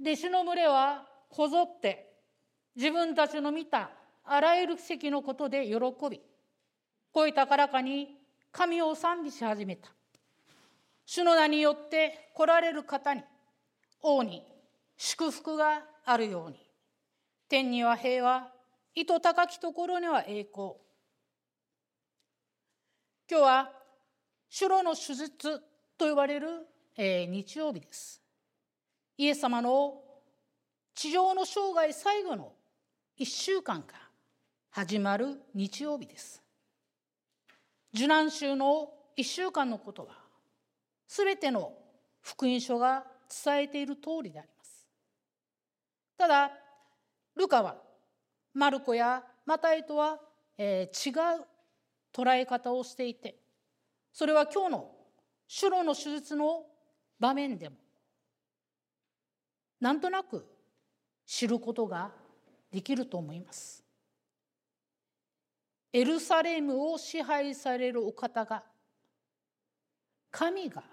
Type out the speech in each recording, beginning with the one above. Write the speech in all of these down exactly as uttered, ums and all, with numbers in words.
弟子の群れはこぞって自分たちの見たあらゆる奇跡のことで喜び、声高らかに神を賛美し始めた。主の名によって来られる方に王に祝福があるように、天には平和、意図高きところには栄光。今日は主労の手術と呼ばれる、えー、日曜日です。イエス様の地上の生涯最後の一週間が始まる日曜日です。受難週の一週間のことは、すべての福音書が伝えている通りであります。ただ、ルカはマルコやマタイとは、えー、違う捉え方をしていて、それは今日の主労の手術の場面でもなんとなく知ることができると思います。エルサレムを支配されるお方が、神が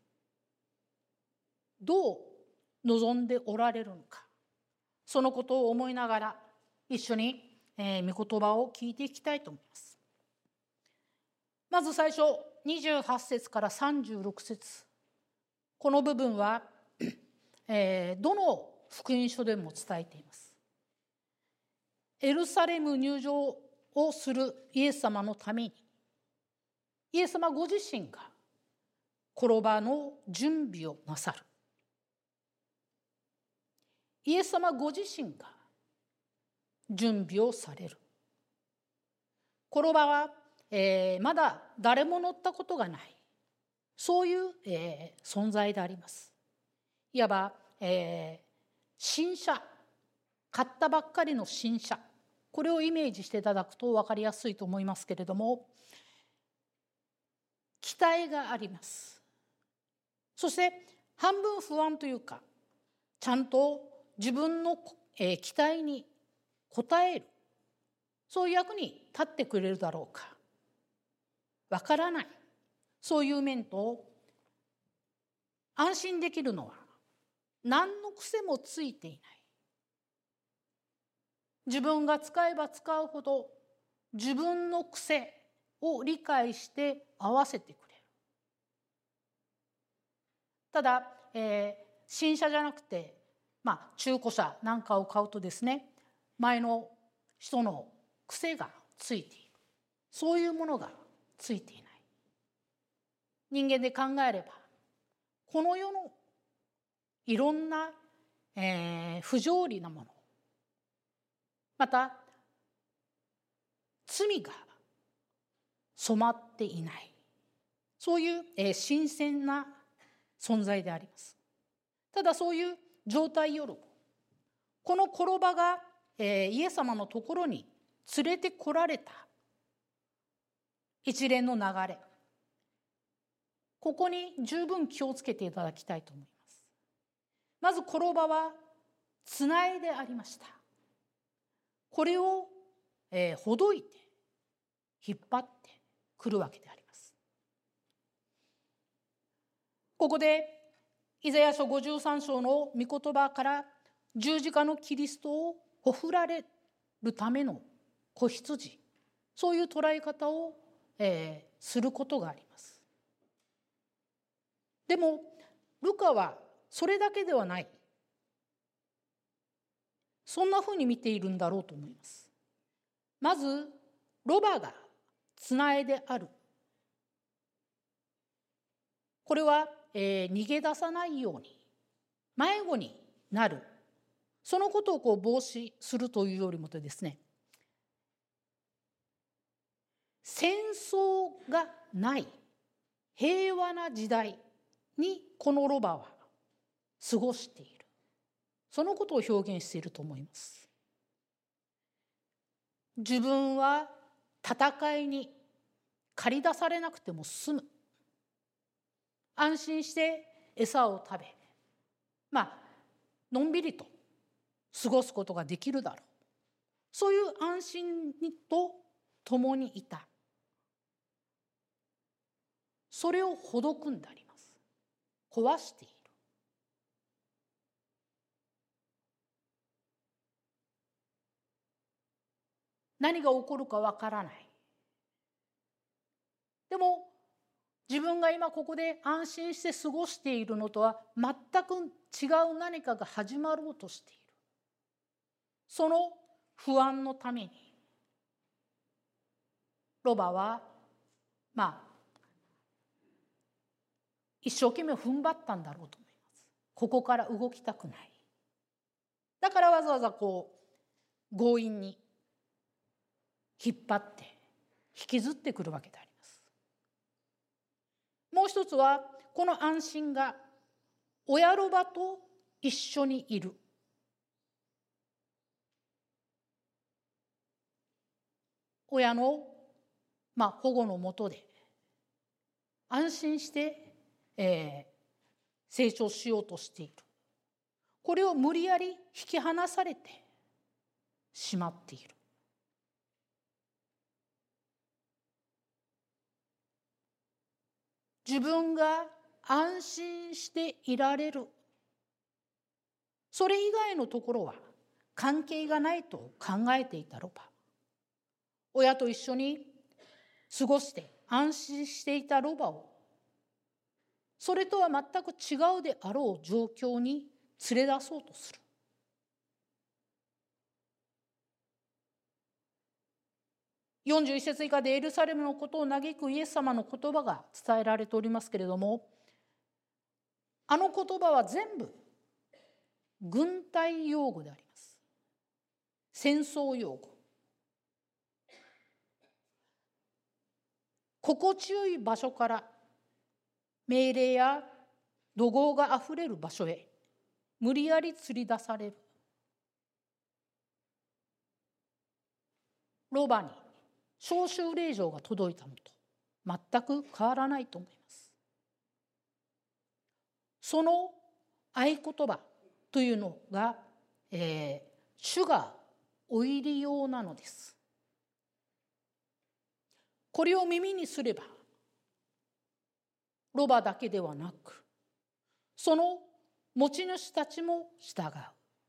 どう望んでおられるのか、そのことを思いながら一緒に、えー、御言葉を聞いていきたいと思います。まず最初、にじゅうはち節からさんじゅうろく節、この部分は、えー、どの福音書でも伝えています。エルサレム入場をするイエス様のために、イエス様ご自身が転ばの準備をなさる。イエス様ご自身が準備をされる。転ばは、えー、まだ誰も乗ったことがない、そういう、えー、存在であります。いわば、えー、新車、買ったばっかりの新車、これをイメージしていただくと分かりやすいと思いますけれども、期待があります。そして半分不安というか、ちゃんと自分の、えー、期待に応える、そういう役に立ってくれるだろうか、わからない、そういう面と、安心できるのは何の癖もついていない。自分が使えば使うほど自分の癖を理解して合わせてくれる。ただ、えー、新車じゃなくて、まあ、中古車なんかを買うとですね、前の人の癖がついている、そういうものがついていない。人間で考えれば、この世のいろんな、えー、不条理なもの、また罪が染まっていない、そういう、えー、新鮮な存在であります。ただそういう状態よりも、この転ばが、えー、イエス様のところに連れてこられた一連の流れ、ここに十分気をつけていただきたいと思います。まず転ばはつないでありました。これを、えー、ほどいて引っ張ってくるわけであります。ここでイザヤ書ごじゅうさん章の御言葉から十字架のキリストをほふられるための子羊、そういう捉え方を、えー、することがあります。でもルカはそれだけではない、そんなふうに見ているんだろうと思います。まずロバがつないである、これは、えー、逃げ出さないように迷子になる、そのことをこう防止するというよりもとですね、戦争がない平和な時代にこのロバは過ごしている、そのことを表現していると思います。自分は戦いに駆り出されなくても済む、安心して餌を食べ、まあのんびりと過ごすことができるだろう、そういう安心と共にいた。それをほどくんであります。壊している。 何が起こるかわからない。でも自分が今ここで安心して過ごしているのとは全く違う何かが始まろうとしている。その不安のためにロバはまあ一生懸命踏ん張ったんだろうと思います。ここから動きたくない。だからわざわざこう強引に引っ張って引きずってくるわけであります。もう一つはこの安心が親ロバと一緒にいる。親の、まあ、保護のもとで安心して、えー、成長しようとしている。これを無理やり引き離されてしまっている。自分が安心していられる。それ以外のところは関係がないと考えていたロバ。親と一緒に過ごして安心していたロバをそれとは全く違うであろう状況に連れ出そうとする。よんじゅういち節以下でエルサレムのことを嘆くイエス様の言葉が伝えられておりますけれども、あの言葉は全部軍隊用語であります。戦争用語。心地よい場所から命令や怒号があふれる場所へ無理やり釣り出される。ロバに召集令状が届いたのと全く変わらないと思います。その合言葉というのが、えー、主がお入り用なのです。これを耳にすればロバだけではなくその持ち主たちも従う。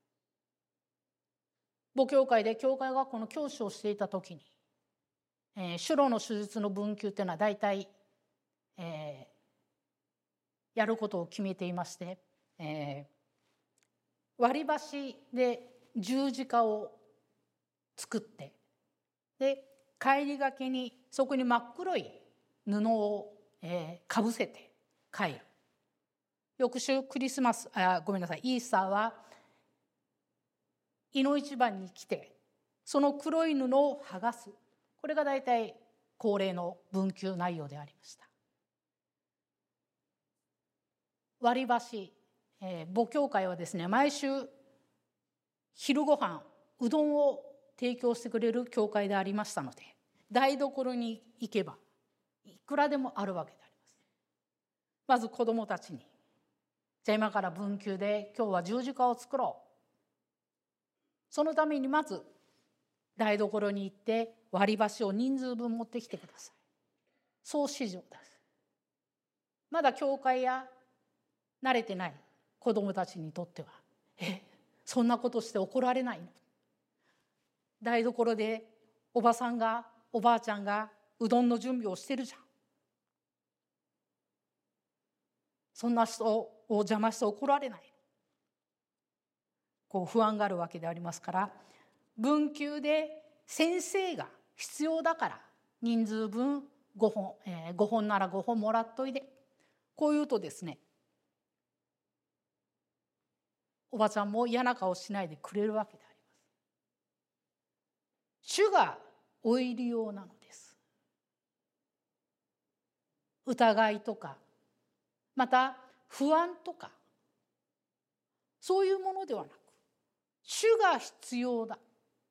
母教会で教会学校の教師をしていた時に、えー、シュロの手術の分級というのは大体、えー、やることを決めていまして、えー、割り箸で十字架を作ってで帰りがけにそこに真っ黒い布を、えー、かぶせて帰る。翌週クリスマスあごめんなさいイースターはいの一番に来てその黒い布を剥がす。これが大体恒例の分級内容でありました。割り箸、えー、母教会はですね毎週昼ご飯うどんを提供してくれる教会でありましたので台所に行けばいくらでもあるわけであります。まず子どもたちにじゃあ今から分級で今日は十字架を作ろう。そのためにまず台所に行って割り箸を人数分持ってきてください。そう指示を出す。まだ教会や慣れてない子どもたちにとってはえそんなことして怒られないの。台所でおばさんがおばあちゃんがうどんの準備をしてるじゃん。そんな人を邪魔して怒られない。こう不安があるわけでありますから分級で先生が必要だから人数分ごほん、えー、ごほんならごほんもらっといで。こう言うとですねおばちゃんも嫌な顔しないでくれるわけであります。主がお入り用なのです。疑いとかまた不安とかそういうものではなく主が必要だ。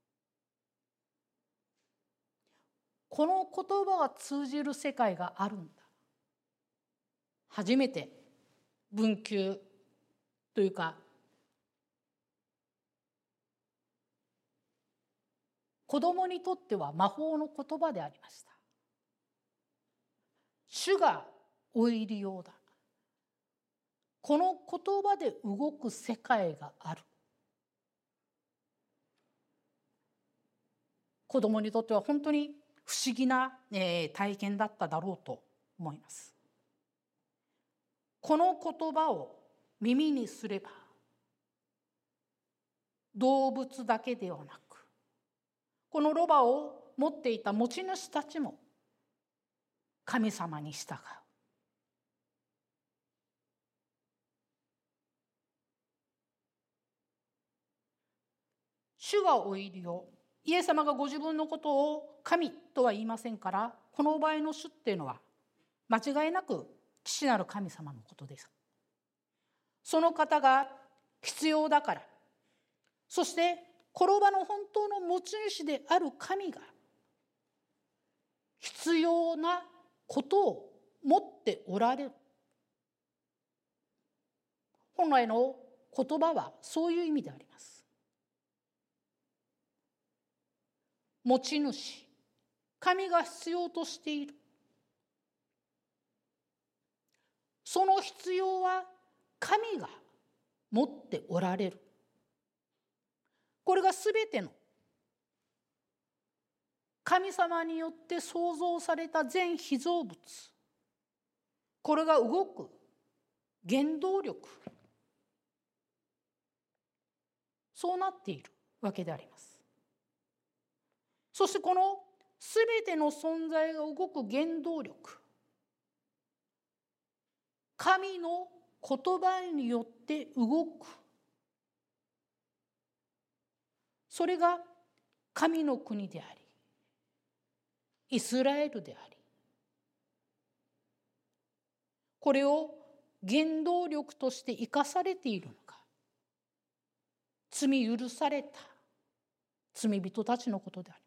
この言葉が通じる世界があるんだ。初めて分級というか子供にとっては魔法の言葉でありました。主がお入り用だ。この言葉で動く世界がある。 子供にとっては本当に不思議な、えー、体験だっただろうと思います。この言葉を耳にすれば、動物だけではなく、このロバを持っていた持ち主たちも神様に従う。主がおいるよ。イエス様がご自分のことを神とは言いませんから、この場合の主っていうのは間違いなく父なる神様のことです。その方が必要だから、そしてこの場の本当の持ち主である神が必要なことを持っておられる。本来の言葉はそういう意味であります。持ち主、神が必要としている。その必要は神が持っておられる。これがすべての神様によって創造された全被造物、これが動く原動力、そうなっているわけであります。そしてこのすべての存在が動く原動力、神の言葉によって動く。それが神の国であり、イスラエルであり、これを原動力として生かされているのが、罪許された罪人たちのことであります。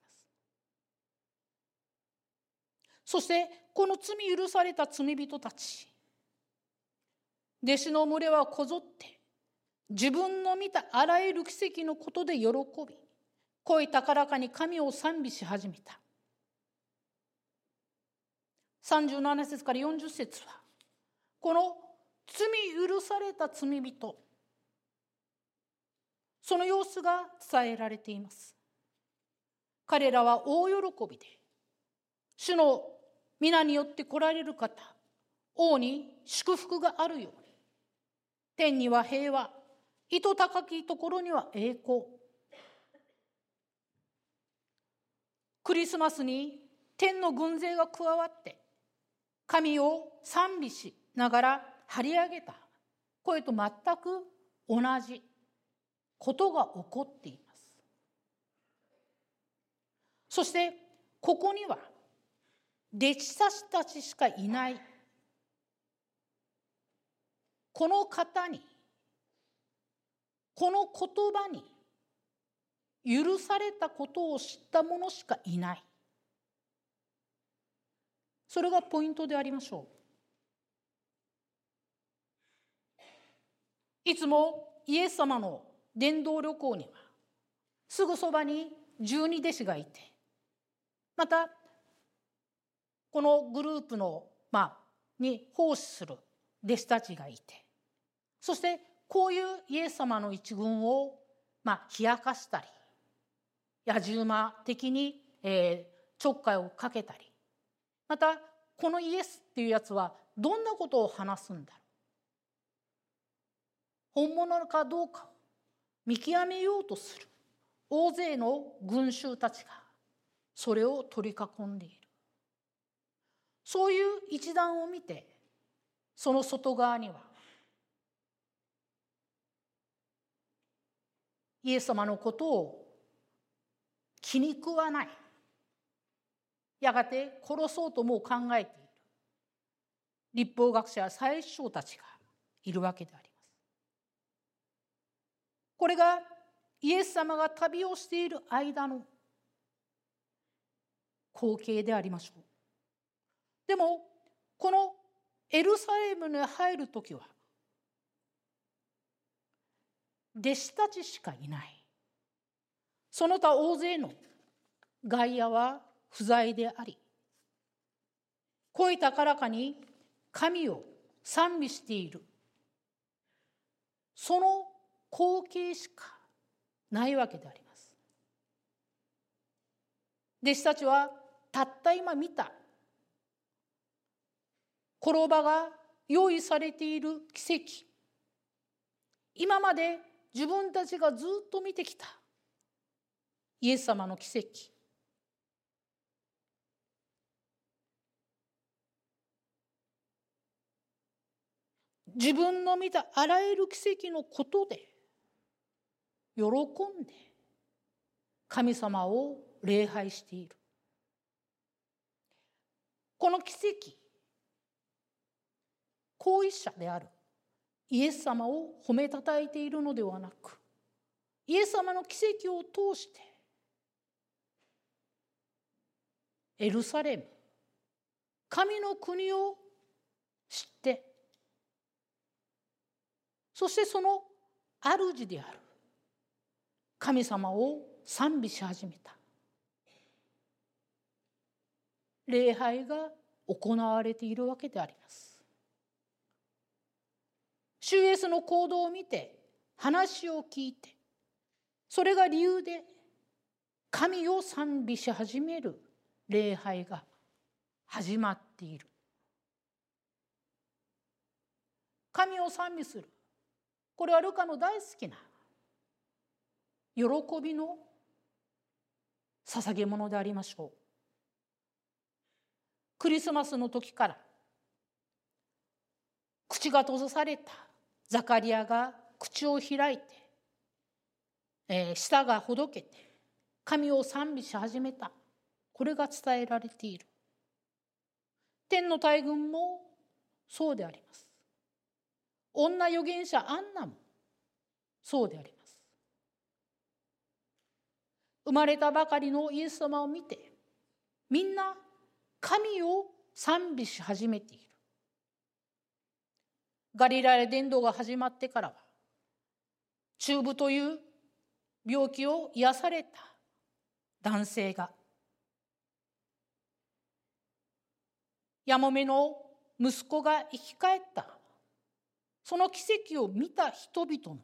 そしてこの罪許された罪人たち、弟子の群れはこぞって自分の見たあらゆる奇跡のことで喜び、声高らかに神を賛美し始めた。さんじゅうなな節からよんじゅう節は、この罪許された罪人、その様子が伝えられています。彼らは大喜びで、主の皆によって来られる方、王に祝福があるように、天には平和、糸高きところには栄光。クリスマスに天の軍勢が加わって、神を賛美しながら張り上げた声と全く同じことが起こっています。そしてここには弟子たちしかいないこの方に、この言葉に許されたことを知った者しかいない。それがポイントでありましょう。いつもイエス様の伝道旅行にはすぐそばに十二弟子がいて、またこのグループの、まあ、に奉仕する弟子たちがいて、そしてこういうイエス様の一群を、まあ、冷やかしたり、野じ馬的に、えー、ちょっかいをかけたり、またこのイエスっていうやつはどんなことを話すんだろう、本物かどうかを見極めようとする大勢の群衆たちがそれを取り囲んでいる。そういう一団を見て、その外側にはイエス様のことを気に食わない、やがて殺そうとも考えている律法学者や祭司長たちがいるわけであります。これがイエス様が旅をしている間の光景でありましょう。でもこのエルサレムに入るときは弟子たちしかいない。その他大勢の外野は不在であり、声高らかに神を賛美している、その光景しかないわけであります。 弟子たちはたった今見た転ばが用意されている奇跡、今まで自分たちがずっと見てきたイエス様の奇跡、自分の見たあらゆる奇跡のことで喜んで神様を礼拝している。この奇跡、行為者であるイエス様を褒めたたえているのではなく、イエス様の奇跡を通してエルサレム、神の国を知って、そしてその主である神様を賛美し始めた。礼拝が行われているわけであります。主イエスの行動を見て、話を聞いて、それが理由で神を賛美し始める礼拝が始まっている。神を賛美する、これはルカの大好きな喜びの捧げ物でありましょう。クリスマスの時から口が閉ざされたザカリアが口を開いて、えー、舌がほどけて神を賛美し始めた、これが伝えられている。天の大軍もそうであります。女預言者アンナもそうであります。生まれたばかりのイエス様を見て、みんな神を賛美し始めている。ガリラヤ伝道が始まってからは、中部という病気を癒された男性が、やもめの息子が生き返った、その奇跡を見た人々の、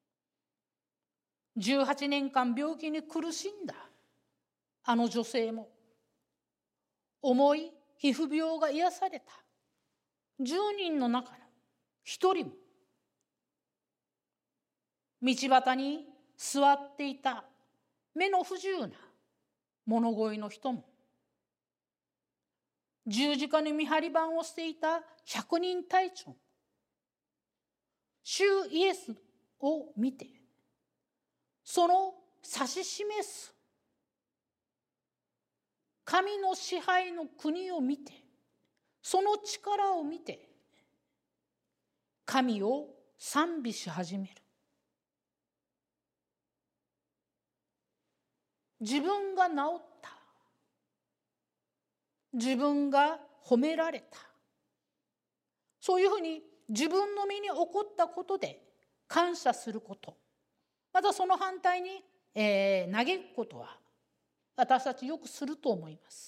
じゅうはちねんかん病気に苦しんだあの女性も、重い皮膚病が癒されたじゅうにんの中のひとりも、道端に座っていた目の不自由な物乞いの人も、十字架の見張り番をしていた百人隊長も、主イエスを見て、その指し示す神の支配の国を見て、その力を見て、神を賛美し始める。自分が治った、自分が褒められた、そういうふうに自分の身に起こったことで感謝すること、またその反対に、えー、嘆くことは私たちよくすると思います。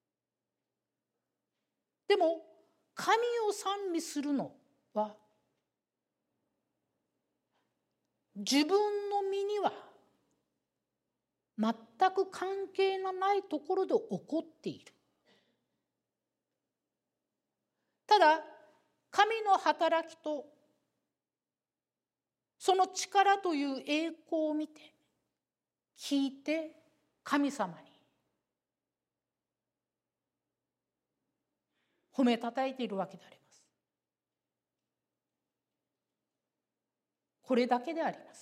でも神を賛美するのは、自分の身には全く関係のないところで起こっている。ただ神の働きとその力という栄光を見て、聞いて、神様に褒めたたえているわけであります。これだけであります。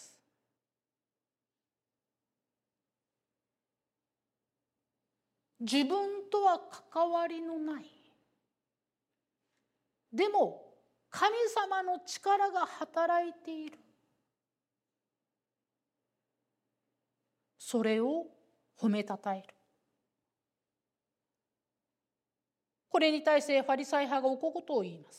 自分とは関わりのない、でも神様の力が働いている、それを褒めたたえる。これに対してファリサイ派がこういうことを言います。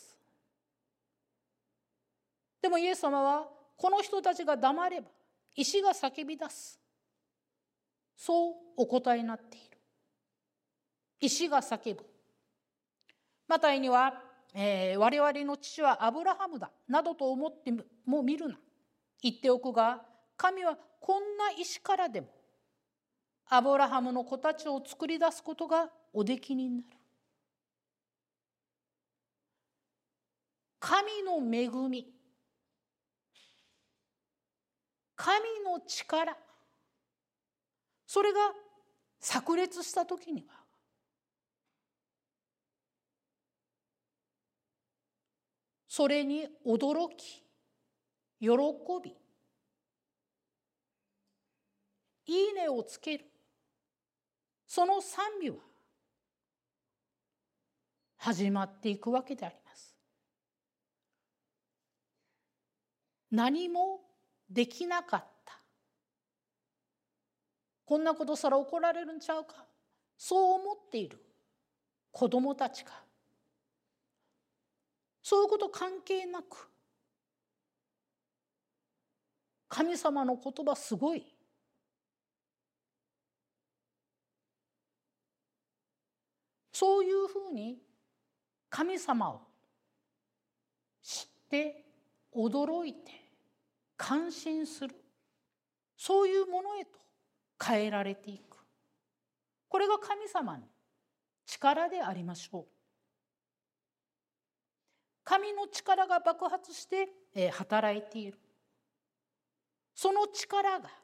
でもイエス様は、この人たちが黙れば石が叫び出す、そうお答えになっている。石が叫ぶ。マタイには、えー、我々の父はアブラハムだなどと思っても見るな、言っておくが、神はこんな石からでもアブラハムの子たちを作り出すことがおできになる。神の恵み、神の力、それが炸裂したときには、それに驚き、喜び、いいねをつける、その賛美は始まっていくわけであります。何もできなかった。こんなことしたら怒られるんちゃうか。そう思っている子供たちが、そういうこと関係なく、神様の言葉すごい。そういうふうに神様を知って驚いて感心する、そういうものへと変えられていく。これが神様の力でありましょう。神の力が爆発して働いている。その力が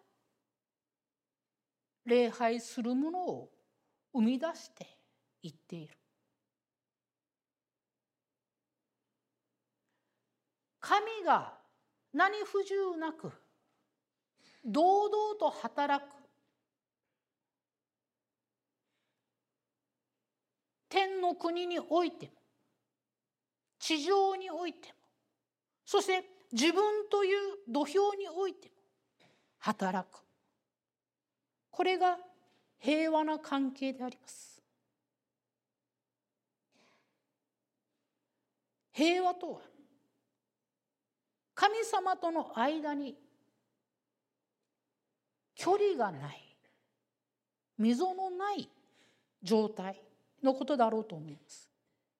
礼拝するものを生み出していっている。神が何不自由なく堂々と働く天の国においても地上においても、そして自分という土俵においても働く。これが平和な関係であります。平和とは神様との間に距離がない、溝のない状態のことだろうと思います。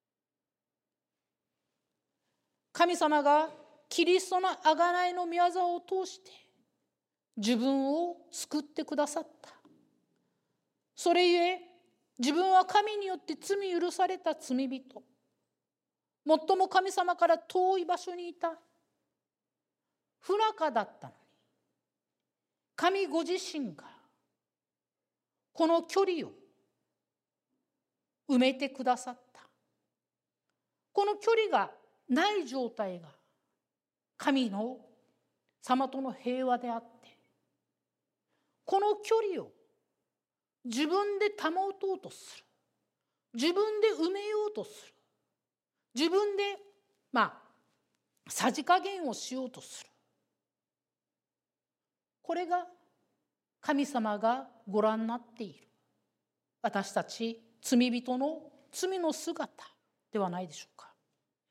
神様がキリストの贖いの御業を通して自分を救ってくださった。それゆえ自分は神によって罪許された罪人、最も神様から遠い場所にいた、不仲だったのに、神ご自身がこの距離を埋めてくださった。この距離がない状態が神の様との平和であって、この距離を自分で保とうとする、自分で埋めようとする、自分でまあさじ加減をしようとする、これが神様がご覧になっている私たち罪人の罪の姿ではないでしょうか。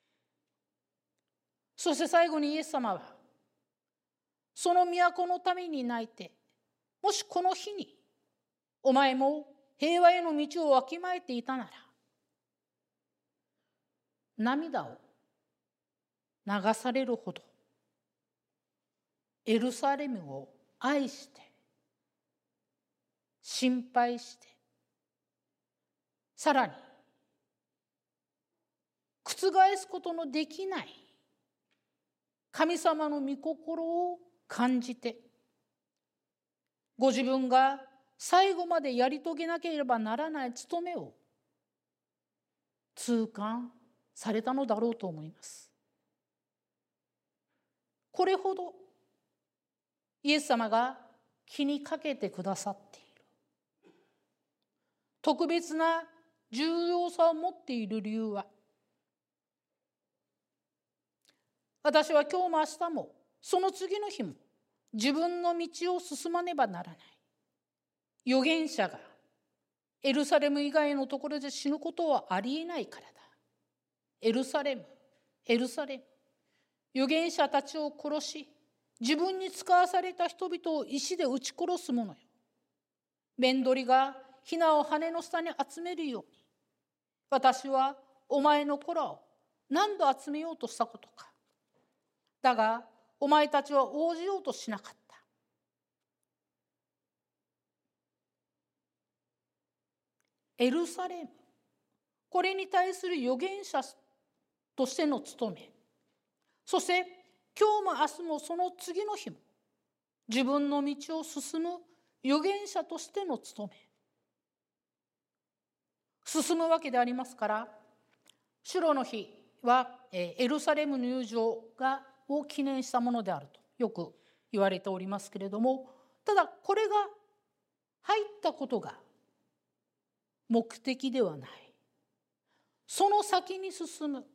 そして最後にイエス様はその都のために泣いて、もしこの日にお前も平和への道をわきまえていたなら、涙を流されるほどエルサレムを愛して心配して、さらに覆すことのできない神様の御心を感じて、ご自分が最後までやり遂げなければならない務めを痛感されたのだろうと思います。これほどイエス様が気にかけてくださっている、特別な重要さを持っている理由は、私は今日も明日もその次の日も自分の道を進まねばならない。預言者がエルサレム以外のところで死ぬことはありえないからだ。エルサレム、エルサレム、預言者たちを殺し、自分に使わされた人々を石で撃ち殺す者よ。面取りがヒナを羽の下に集めるように、私はお前の子らを何度集めようとしたことか。だがお前たちは応じようとしなかった。 エルサレム、これに対する預言者としての務め、そして今日も明日もその次の日も自分の道を進む預言者としての務め、進むわけでありますから、主の日はエルサレム入場がを記念したものであるとよく言われておりますけれども、ただこれが入ったことが目的ではない。その先に進む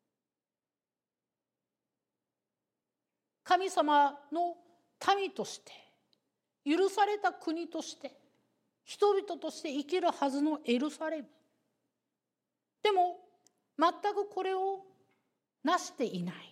神様の民として、許された国として、人々として生きるはずのエルサレム。でも全くこれをなしていない。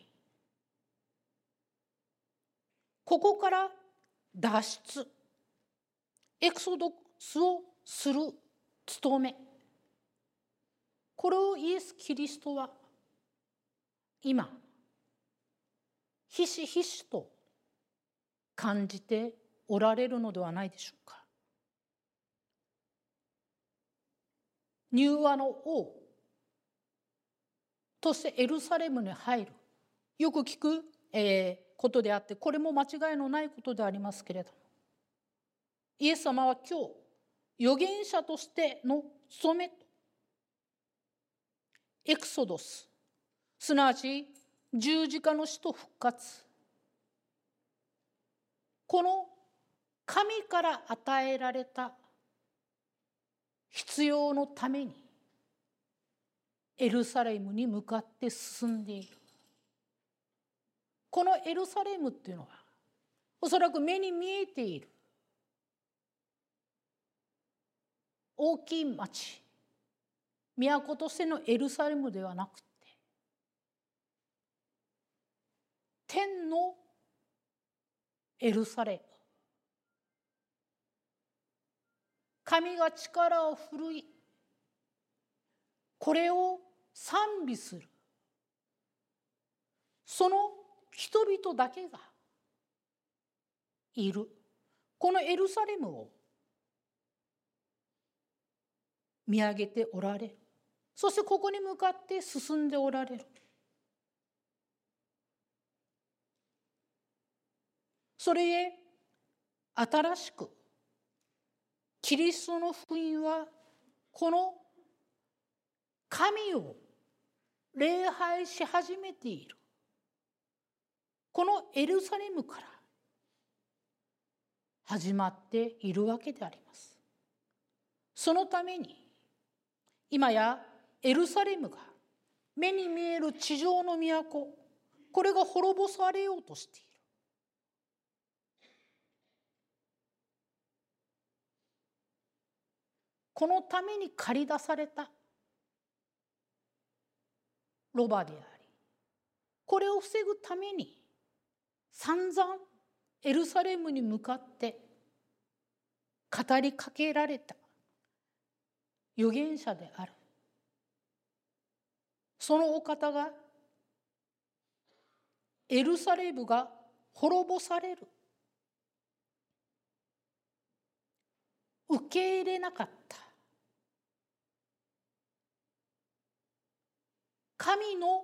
ここから脱出、エクソドスをする務め、これをイエス・キリストは今ひしひしと感じておられるのではないでしょうか。柔和の王としてエルサレムに入る、よく聞く、えー、ことであって、これも間違いのないことでありますけれども、イエス様は今日預言者としての務めとエクソドス、すなわち十字架の死と復活、この神から与えられた必要のためにエルサレムに向かって進んでいる。このエルサレムっていうのはおそらく目に見えている大きい町、都としてのエルサレムではなくて、天のエルサレム、神が力を振るい、これを賛美する、その人々だけがいるこのエルサレムを見上げておられる。そしてここに向かって進んでおられる。それへ新しくキリストの福音はこの神を礼拝し始めているこのエルサレムから始まっているわけであります。そのために今やエルサレムが目に見える地上の都、これが滅ぼされようとしている。このために駆り出されたロバであり、これを防ぐために散々エルサレムに向かって語りかけられた預言者である。そのお方がエルサレムが滅ぼされる、受け入れなかった神の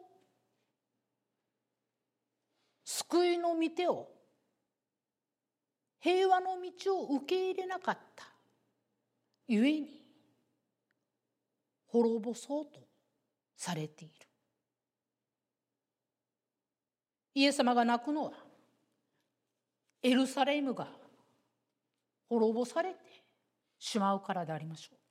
救いの御手を、平和の道を受け入れなかったゆえに滅ぼそうとされている。イエス様が泣くのはエルサレムが滅ぼされてしまうからでありましょう。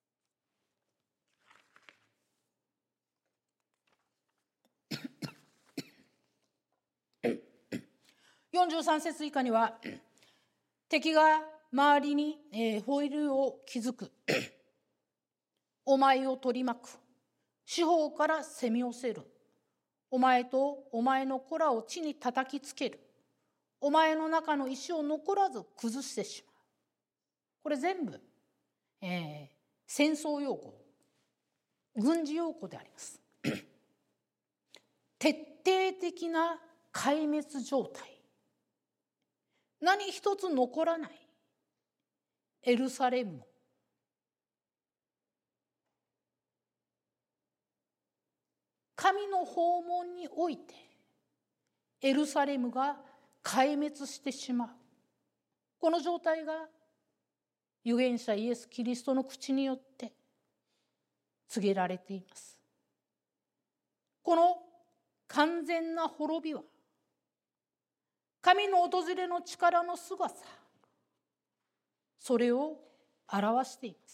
よんじゅうさん節以下には、敵が周りにホイールを築く、お前を取り巻く、四方から攻め寄せる、お前とお前の子らを地に叩きつける、お前の中の石を残らず崩してしまう。これ全部、えー、戦争用語、軍事用語であります。徹底的な壊滅状態、何一つ残らないエルサレムを神の訪問においてエルサレムが壊滅してしまう、この状態が預言者イエス・キリストの口によって告げられています。この完全な滅びは神の訪れの力の姿、それを表しています。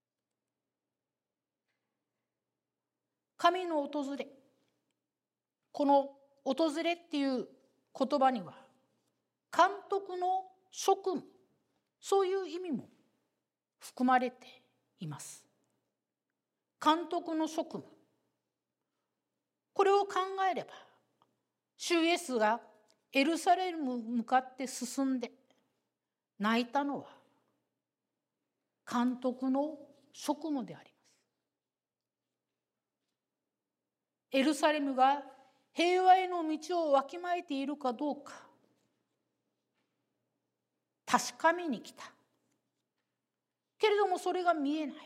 神の訪れ、この訪れっていう言葉には監督の職務、そういう意味も含まれています。監督の職務、これを考えれば、主イエスがエルサレムに向かって進んで泣いたのは監督の職務であります。エルサレムが平和への道をわきまえているかどうか確かめに来たけれども、それが見えない。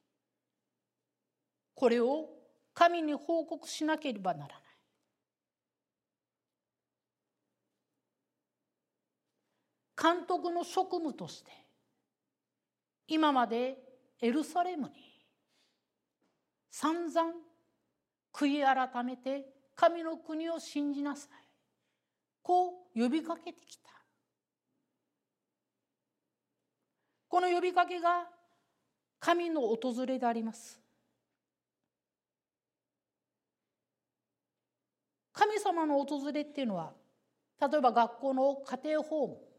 これを神に報告しなければならない。監督の職務として今までエルサレムに散々悔い改めて神の国を信じなさい、こう呼びかけてきた。この呼びかけが神の訪れであります。神様の訪れっていうのは、例えば学校の家庭訪問、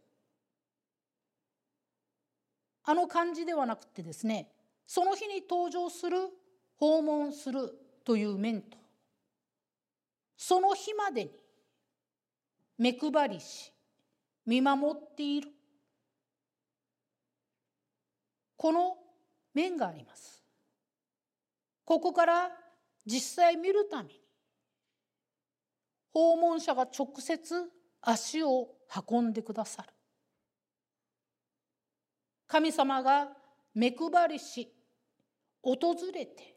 あの感じではなくてですね、その日に登場する訪問するという面と、その日までに目配りし見守っている、この面があります。ここから実際見るために訪問者が直接足を運んでくださる。神様が目配りし訪れて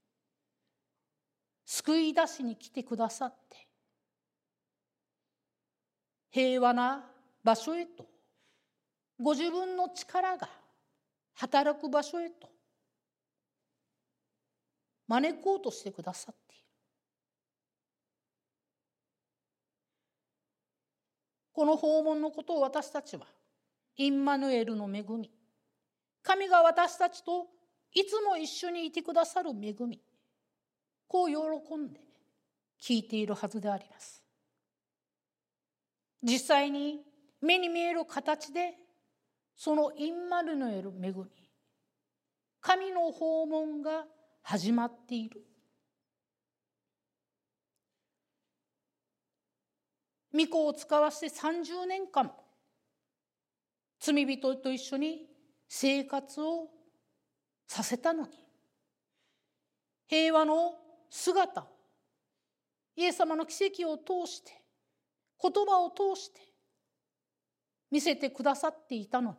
救い出しに来てくださって、平和な場所へと、ご自分の力が働く場所へと招こうとしてくださっている。この訪問のことを私たちはインマヌエルの恵み、神が私たちといつも一緒にいてくださる恵み、こう喜んで聞いているはずであります。実際に目に見える形でそのインマヌエル恵み、神の訪問が始まっている。御子を使わせてさんじゅうねんかん罪人と一緒に生活をさせたのに、平和の姿をイエス様の奇跡を通して、言葉を通して見せてくださっていたのに、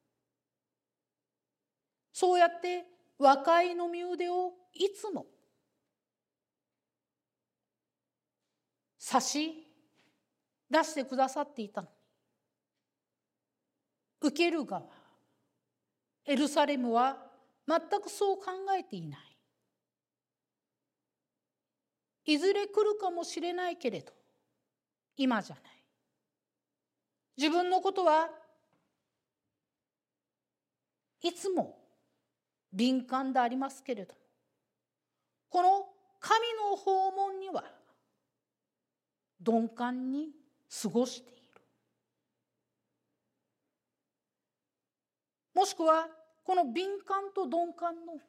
そうやって和解の身腕をいつも差し出してくださっていたのに、受ける側エルサレムは全くそう考えていない。いずれ来るかもしれないけれど今じゃない。自分のことはいつも敏感でありますけれども、この神の訪問には鈍感に過ごしている。もしくはこの敏感と鈍感の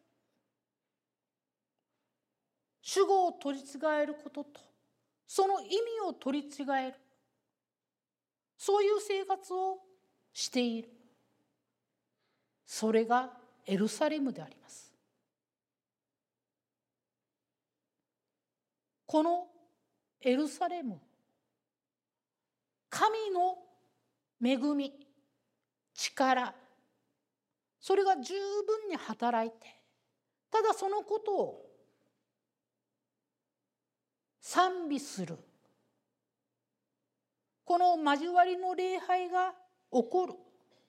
主語を取り違えることとその意味を取り違える、そういう生活をしている。それがエルサレムであります。このエルサレム、神の恵み、力、それが十分に働いて、ただそのことを賛美する、この交わりの礼拝が起こる。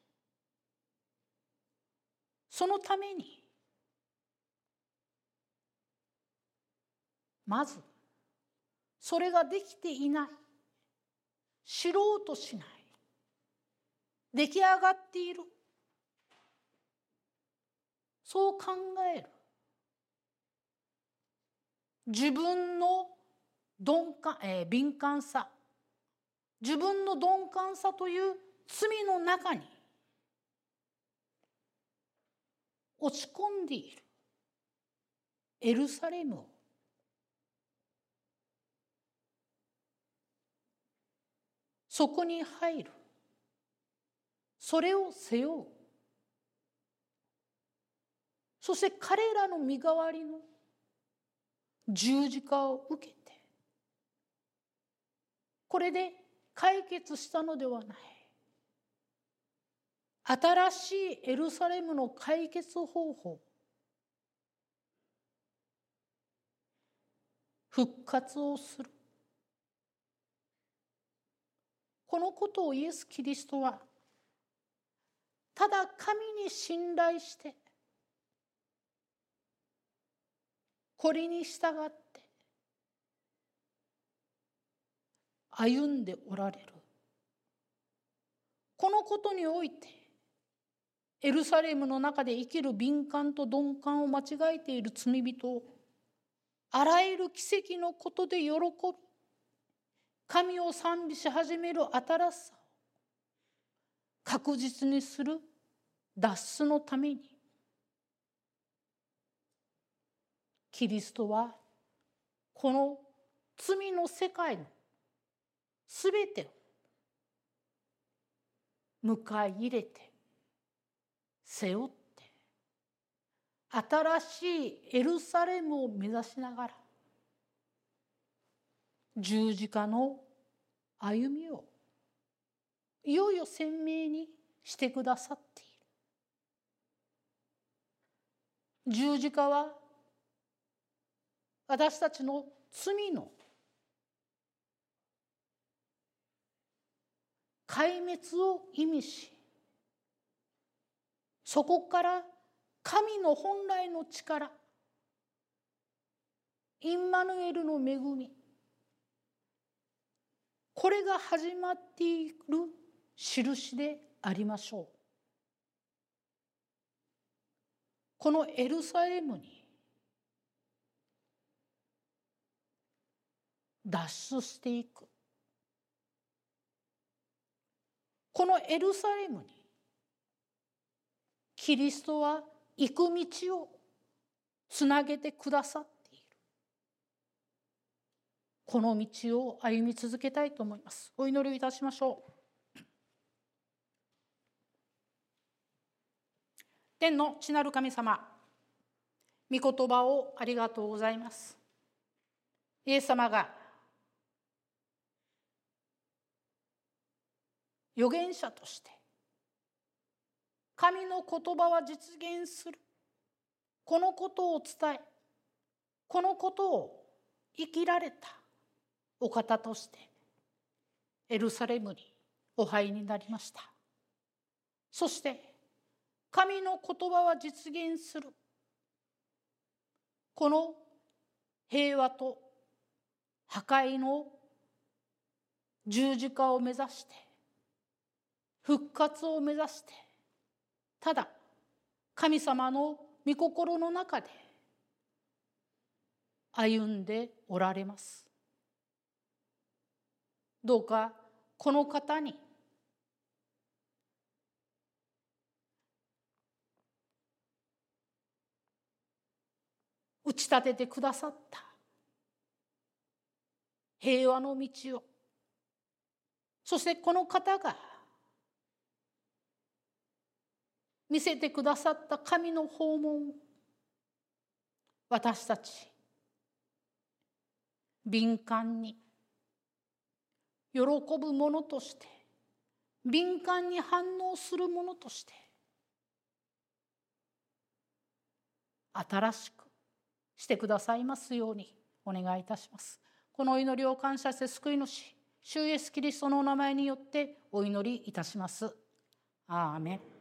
そのためにまずそれができていない、知ろうとしない、出来上がっている、そう考える。自分の鈍感、えー、敏感さ、自分の鈍感さという罪の中に落ち込んでいるエルサレムをそこに入る、それを背負う、そして彼らの身代わりの十字架を受けて、これで解決したのではない。新しいエルサレムの解決方法、復活をする。このことをイエス・キリストはただ神に信頼してこれに従って歩んでおられる。このことにおいてエルサレムの中で生きる敏感と鈍感を間違えている罪人をあらゆる奇跡のことで喜び、神を賛美し始める新しさを確実にする脱出のために、キリストはこの罪の世界のすべてを迎え入れて背負って新しいエルサレムを目指しながら十字架の歩みをいよいよ鮮明にしてくださっている。十字架は私たちの罪の壊滅を意味し、そこから神の本来の力、インマヌエルの恵み、これが始まっている印でありましょう。このエルサレムに脱出していく。このエルサレムにキリストは行く道をつなげてくださっている。この道を歩み続けたいと思います。お祈りをいたしましょう。天の父なる神様、御言葉をありがとうございます。イエス様が預言者として神の言葉は実現する、このことを伝え、このことを生きられたお方としてエルサレムにお入りになりました。そして神の言葉は実現する、この平和と破壊の十字架を目指して、復活を目指して、ただ神様の御心の中で歩んでおられます。どうかこの方に打ち立ててくださった平和の道を、そしてこの方が見せてくださった神の訪問を私たち敏感に喜ぶものとして、敏感に反応するものとして新しくしてくださいますようにお願いいたします。 この祈りを感謝して救い主、主イエスキリストのお名前によってお祈りいたします。アーメン。